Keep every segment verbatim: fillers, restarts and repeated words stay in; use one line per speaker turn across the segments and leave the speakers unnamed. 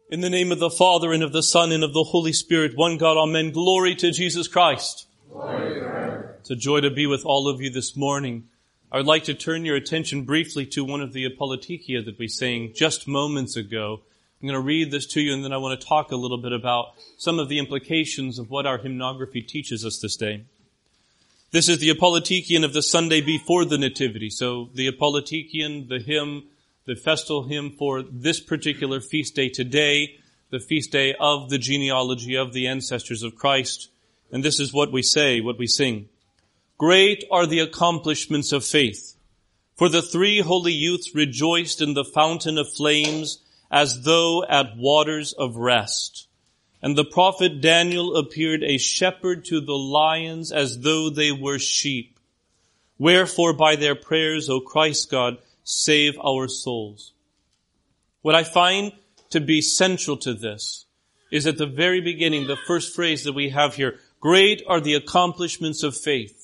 In the name of the Father, and of the Son, and of the Holy Spirit, one God, amen. Glory to Jesus Christ.
Glory to God.
It's a joy to be with all of you this morning. I would like to turn your attention briefly to one of the Apologetia that we sang just moments ago. I'm going to read this to you, and then I want to talk a little bit about some of the implications of what our hymnography teaches us this day. This is the Apologetian of the Sunday before the Nativity. So the Apologetian, the hymn, the festal hymn for this particular feast day today, the feast day of the genealogy of the ancestors of Christ. And this is what we say, what we sing. Great are the accomplishments of faith, for the three holy youths rejoiced in the fountain of flames as though at waters of rest. And the prophet Daniel appeared a shepherd to the lions as though they were sheep. Wherefore by their prayers, O Christ God, save our souls. What I find to be central to this is at the very beginning, the first phrase that we have here, great are the accomplishments of faith.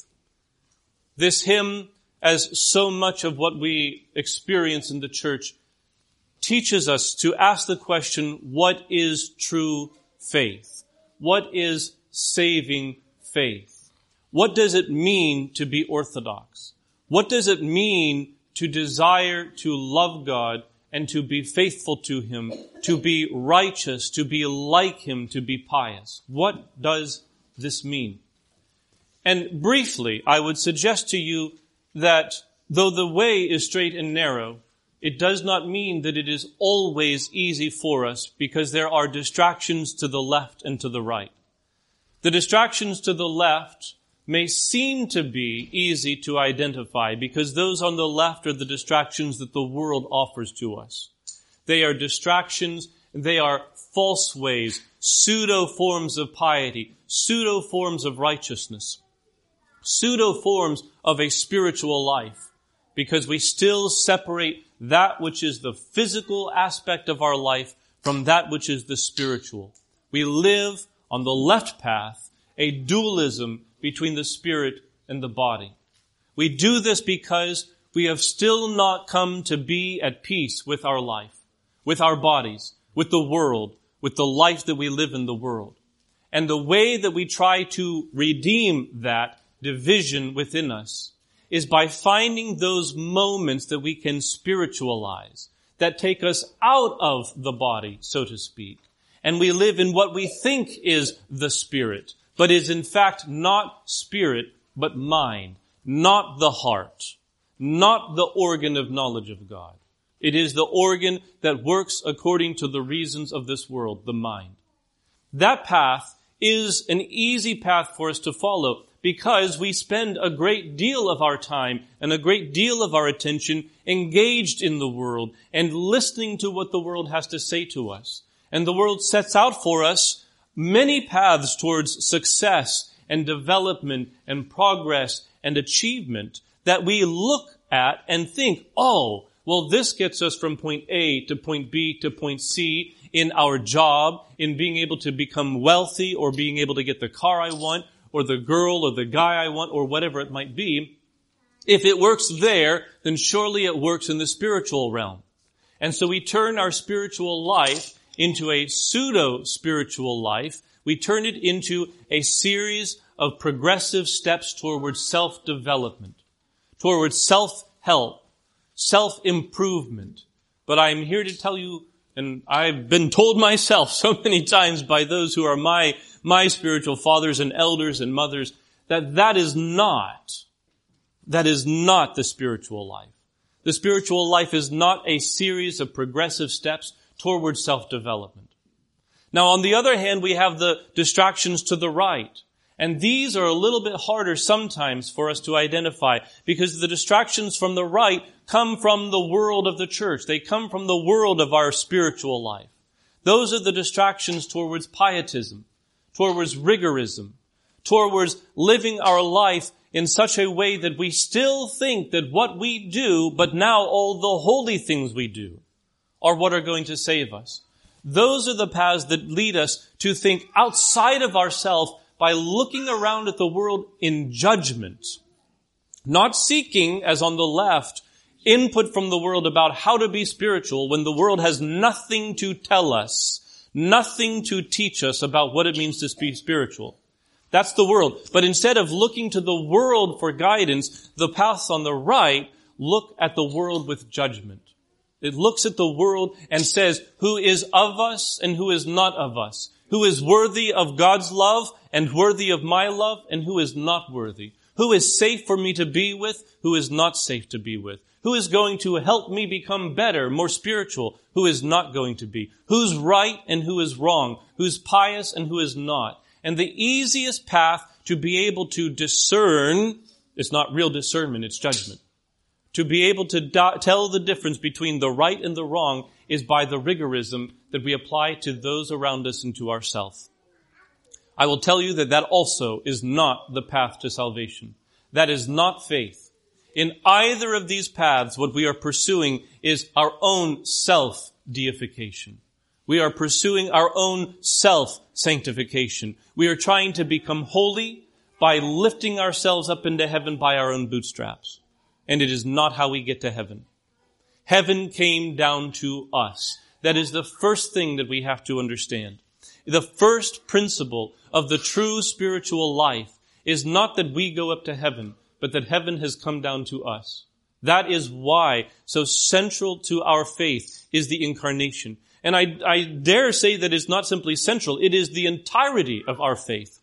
This hymn, as so much of what we experience in the church, teaches us to ask the question, what is true faith? What is saving faith? What does it mean to be orthodox? What does it mean to desire to love God and to be faithful to Him, to be righteous, to be like Him, to be pious? What does this mean? And briefly, I would suggest to you that though the way is straight and narrow, it does not mean that it is always easy for us, because there are distractions to the left and to the right. The distractions to the left may seem to be easy to identify, because those on the left are the distractions that the world offers to us. They are distractions, they are false ways, pseudo forms of piety, pseudo forms of righteousness, pseudo forms of a spiritual life, because we still separate that which is the physical aspect of our life from that which is the spiritual. We live on the left path, a dualism between the spirit and the body. We do this because we have still not come to be at peace with our life, with our bodies, with the world, with the life that we live in the world. And the way that we try to redeem that division within us is by finding those moments that we can spiritualize, that take us out of the body, so to speak. And we live in what we think is the spirit, but is in fact not spirit, but mind, not the heart, not the organ of knowledge of God. It is the organ that works according to the reasons of this world, the mind. That path is an easy path for us to follow, because we spend a great deal of our time and a great deal of our attention engaged in the world and listening to what the world has to say to us. And the world sets out for us many paths towards success and development and progress and achievement that we look at and think, oh, well, this gets us from point A to point B to point C in our job, in being able to become wealthy or being able to get the car I want, or the girl or the guy I want, or whatever it might be. If it works there, then surely it works in the spiritual realm. And so we turn our spiritual life into a pseudo-spiritual life. We turn it into a series of progressive steps towards self-development, towards self-help, self-improvement. But I'm here to tell you, and I've been told myself so many times by those who are my my spiritual fathers and elders and mothers, that that is not, that is not the spiritual life. The spiritual life is not a series of progressive steps towards self-development. Now, on the other hand, we have the distractions to the right. And these are a little bit harder sometimes for us to identify, because the distractions from the right come from the world of the church. They come from the world of our spiritual life. Those are the distractions towards pietism, towards rigorism, towards living our life in such a way that we still think that what we do, but now all the holy things we do, are what are going to save us. Those are the paths that lead us to think outside of ourselves by looking around at the world in judgment, not seeking, as on the left, input from the world about how to be spiritual when the world has nothing to tell us, nothing to teach us about what it means to be spiritual. That's the world. But instead of looking to the world for guidance, the paths on the right look at the world with judgment. It looks at the world and says, who is of us and who is not of us? Who is worthy of God's love and worthy of my love, and who is not worthy? Who is safe for me to be with? Who is not safe to be with? Who is going to help me become better, more spiritual? Who is not going to be? Who's right and who is wrong? Who's pious and who is not? And the easiest path to be able to discern, it's not real discernment, it's judgment. To be able to do- tell the difference between the right and the wrong is by the rigorism that we apply to those around us and to ourselves. I will tell you that that also is not the path to salvation. That is not faith. In either of these paths, what we are pursuing is our own self-deification. We are pursuing our own self-sanctification. We are trying to become holy by lifting ourselves up into heaven by our own bootstraps. And it is not how we get to heaven. Heaven came down to us. That is the first thing that we have to understand. The first principle of the true spiritual life is not that we go up to heaven, but that heaven has come down to us. That is why so central to our faith is the incarnation. And I, I dare say that it's not simply central, it is the entirety of our faith.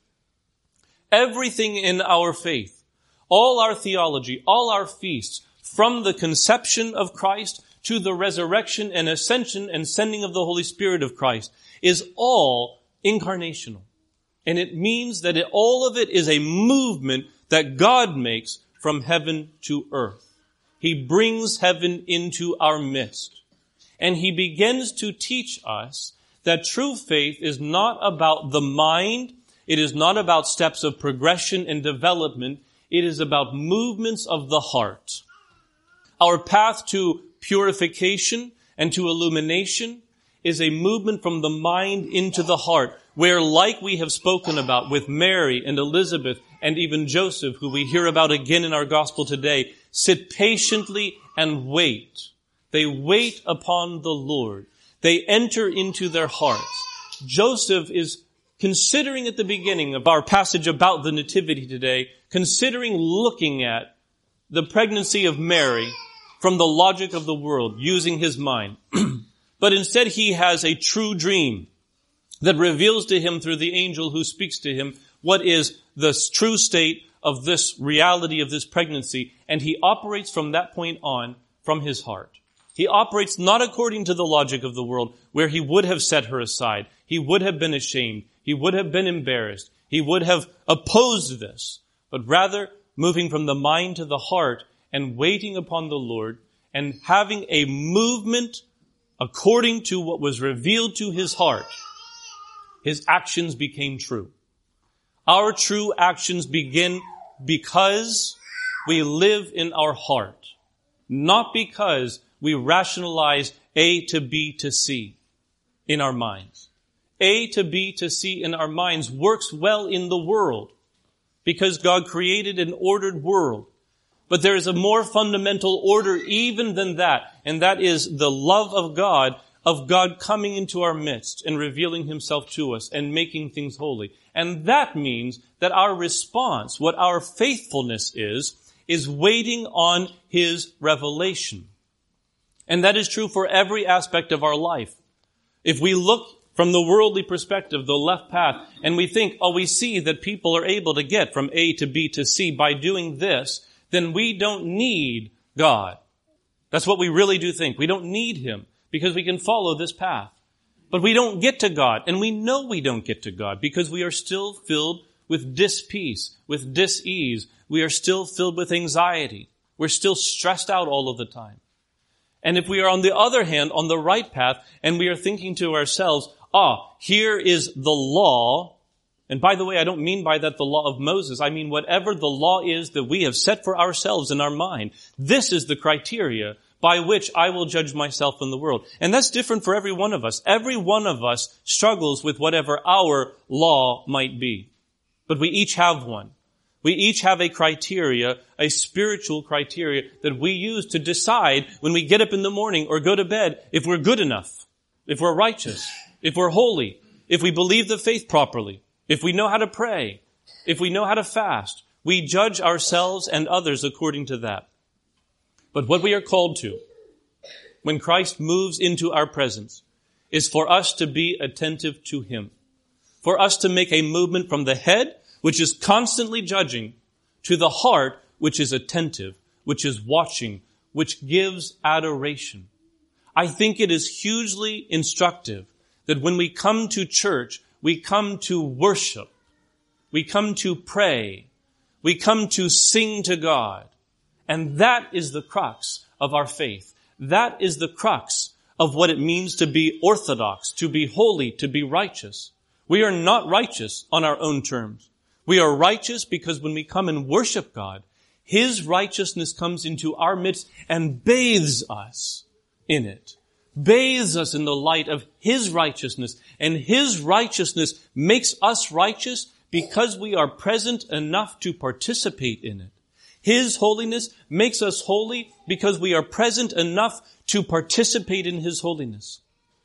Everything in our faith, all our theology, all our feasts, from the conception of Christ to the resurrection and ascension and sending of the Holy Spirit of Christ, is all incarnational. And it means that it, all of it is a movement that God makes from heaven to earth. He brings heaven into our midst. And He begins to teach us that true faith is not about the mind. It is not about steps of progression and development. It is about movements of the heart. Our path to purification and to illumination is a movement from the mind into the heart, where, like we have spoken about with Mary and Elizabeth and even Joseph, who we hear about again in our gospel today, sit patiently and wait. They wait upon the Lord. They enter into their hearts. Joseph is considering at the beginning of our passage about the Nativity today, considering looking at the pregnancy of Mary from the logic of the world, using his mind. But instead he has a true dream that reveals to him through the angel who speaks to him what is the true state of this reality of this pregnancy. And he operates from that point on from his heart. He operates not according to the logic of the world, where he would have set her aside. He would have been ashamed. He would have been embarrassed. He would have opposed this, but rather moving from the mind to the heart and waiting upon the Lord and having a movement according to what was revealed to his heart. His actions became true. Our true actions begin because we live in our heart, not because we rationalize A to B to C in our minds. A to B to C in our minds works well in the world because God created an ordered world. But there is a more fundamental order even than that, and that is the love of God, of God coming into our midst and revealing himself to us and making things holy. And that means that our response, what our faithfulness is, is waiting on his revelation. And that is true for every aspect of our life. If we look from the worldly perspective, the left path, and we think, oh, we see that people are able to get from A to B to C by doing this, then we don't need God. That's what we really do think. We don't need him because we can follow this path. But we don't get to God, and we know we don't get to God because we are still filled with dis-peace, with dis-ease. We are still filled with anxiety. We're still stressed out all of the time. And if we are, on the other hand, on the right path, and we are thinking to ourselves, ah, here is the law. And by the way, I don't mean by that the law of Moses. I mean whatever the law is that we have set for ourselves in our mind. This is the criteria by which I will judge myself in the world. And that's different for every one of us. Every one of us struggles with whatever our law might be. But we each have one. We each have a criteria, a spiritual criteria that we use to decide when we get up in the morning or go to bed if we're good enough, if we're righteous, if we're holy, if we believe the faith properly, if we know how to pray, if we know how to fast, we judge ourselves and others according to that. But what we are called to, when Christ moves into our presence, is for us to be attentive to him. For us to make a movement from the head, which is constantly judging, to the heart, which is attentive, which is watching, which gives adoration. I think it is hugely instructive that when we come to church, we come to worship. We come to pray. We come to sing to God. And that is the crux of our faith. That is the crux of what it means to be orthodox, to be holy, to be righteous. We are not righteous on our own terms. We are righteous because when we come and worship God, his righteousness comes into our midst and bathes us in it. Bathes us in the light of his righteousness. And his righteousness makes us righteous because we are present enough to participate in it. His holiness makes us holy because we are present enough to participate in his holiness.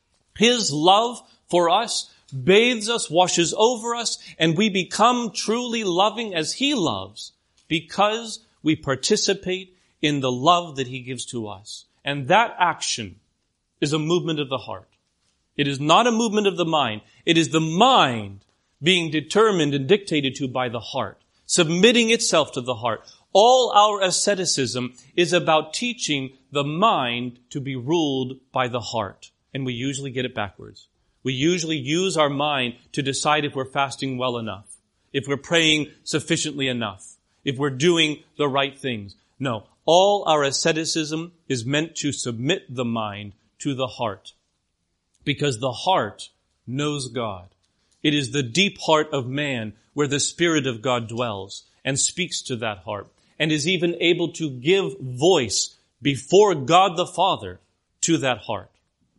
His love for us bathes us, washes over us, and we become truly loving as he loves because we participate in the love that he gives to us. And that action is a movement of the heart. It is not a movement of the mind. It is the mind being determined and dictated to by the heart, submitting itself to the heart. All our asceticism is about teaching the mind to be ruled by the heart. And we usually get it backwards. We usually use our mind to decide if we're fasting well enough, if we're praying sufficiently enough, if we're doing the right things. No, all our asceticism is meant to submit the mind to the heart, because the heart knows God. It is the deep heart of man where the Spirit of God dwells and speaks to that heart and is even able to give voice before God the Father to that heart.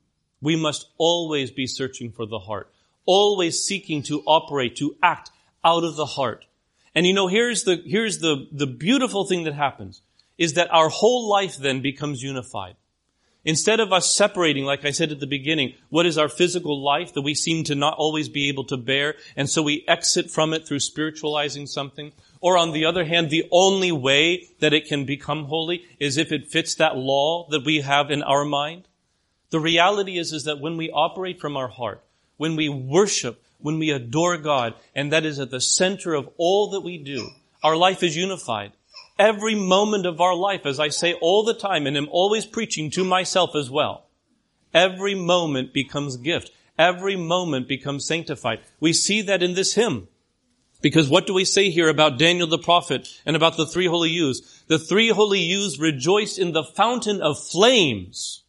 We must always be searching for the heart, always seeking to operate, to act out of the heart. And you know, here's the, here's the, the beautiful thing that happens, is that our whole life then becomes unified. Instead of us separating, like I said at the beginning, what is our physical life that we seem to not always be able to bear, and so we exit from it through spiritualizing something. Or on the other hand, the only way that it can become holy is if it fits that law that we have in our mind. The reality is, is that when we operate from our heart, when we worship, when we adore God, and that is at the center of all that we do, our life is unified. Every moment of our life, as I say all the time, and I'm always preaching to myself as well, every moment becomes gift. Every moment becomes sanctified. We see that in this hymn. Because what do we say here about Daniel the prophet and about the three holy youths? The three holy youths rejoiced in the fountain of flames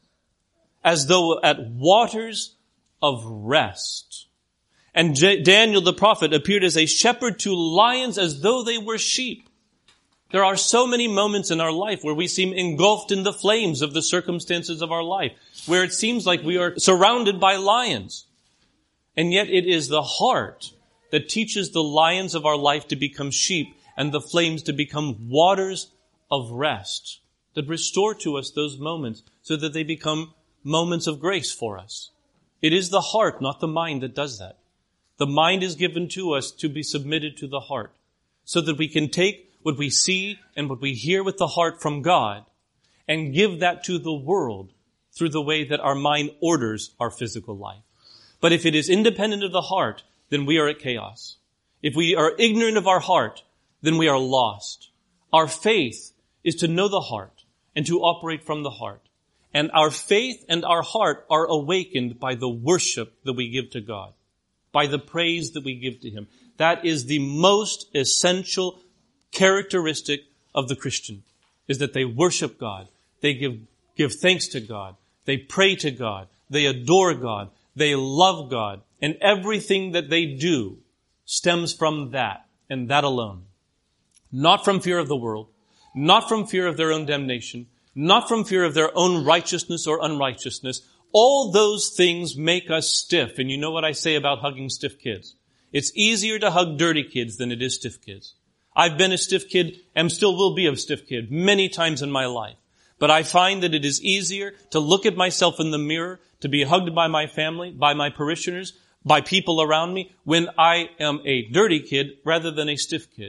as though at waters of rest. And J- Daniel the prophet appeared as a shepherd to lions as though they were sheep. There are so many moments in our life where we seem engulfed in the flames of the circumstances of our life, where it seems like we are surrounded by lions. And yet it is the heart that teaches the lions of our life to become sheep and the flames to become waters of rest, that restore to us those moments so that they become moments of grace for us. It is the heart, not the mind, that does that. The mind is given to us to be submitted to the heart so that we can take what we see and what we hear with the heart from God and give that to the world through the way that our mind orders our physical life. But if it is independent of the heart, then we are at chaos. If we are ignorant of our heart, then we are lost. Our faith is to know the heart and to operate from the heart. And our faith and our heart are awakened by the worship that we give to God, by the praise that we give to him. That is the most essential characteristic of the Christian, is that they worship God. They give, give thanks to God. They pray to God. They adore God. They love God. And everything that they do stems from that and that alone. Not from fear of the world, not from fear of their own damnation, not from fear of their own righteousness or unrighteousness. All those things make us stiff. And you know what I say about hugging stiff kids? It's easier to hug dirty kids than it is stiff kids. I've been a stiff kid and still will be a stiff kid many times in my life. But I find that it is easier to look at myself in the mirror, to be hugged by my family, by my parishioners, by people around me, when I am a dirty kid rather than a stiff kid.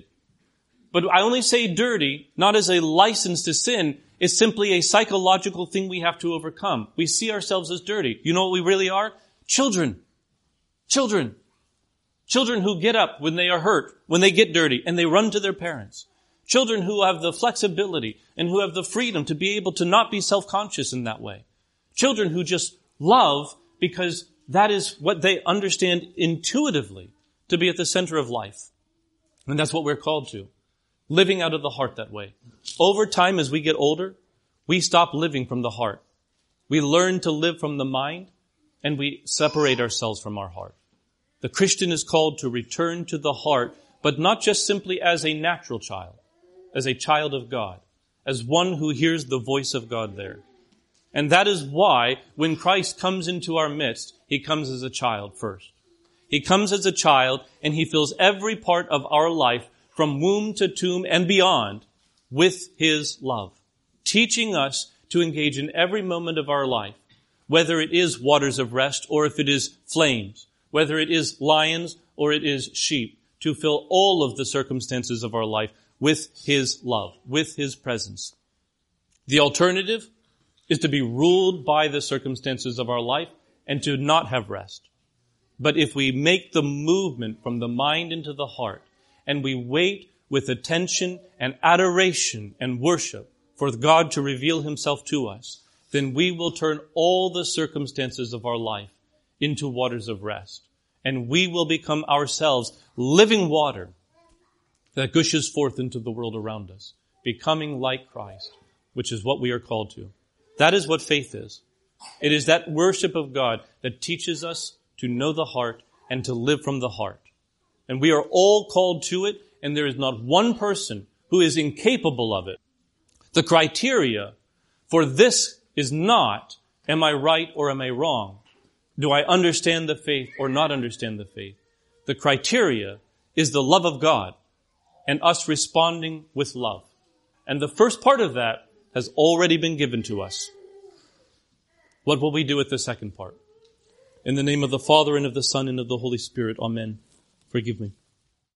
But I only say dirty, not as a license to sin. It's simply a psychological thing we have to overcome. We see ourselves as dirty. You know what we really are? Children. Children. Children who get up when they are hurt, when they get dirty, and they run to their parents. Children who have the flexibility and who have the freedom to be able to not be self-conscious in that way. Children who just love because that is what they understand intuitively to be at the center of life. And that's what we're called to. Living out of the heart that way. Over time, as we get older, we stop living from the heart. We learn to live from the mind, and we separate ourselves from our heart. The Christian is called to return to the heart, but not just simply as a natural child, as a child of God, as one who hears the voice of God there. And that is why when Christ comes into our midst, he comes as a child first. He comes as a child, and he fills every part of our life from womb to tomb and beyond with his love, teaching us to engage in every moment of our life, whether it is waters of rest or if it is flames, whether it is lions or it is sheep, to fill all of the circumstances of our life with his love, with his presence. The alternative is to be ruled by the circumstances of our life and to not have rest. But if we make the movement from the mind into the heart, and we wait with attention and adoration and worship for God to reveal himself to us, then we will turn all the circumstances of our life into waters of rest. And we will become ourselves living water that gushes forth into the world around us, becoming like Christ, which is what we are called to. That is what faith is. It is that worship of God that teaches us to know the heart and to live from the heart. And we are all called to it, and there is not one person who is incapable of it. The criteria for this is not, am I right or am I wrong? Do I understand the faith or not understand the faith? The criteria is the love of God and us responding with love. And the first part of that has already been given to us. What will we do with the second part? In the name of the Father, and of the Son, and of the Holy Spirit. Amen. Forgive me.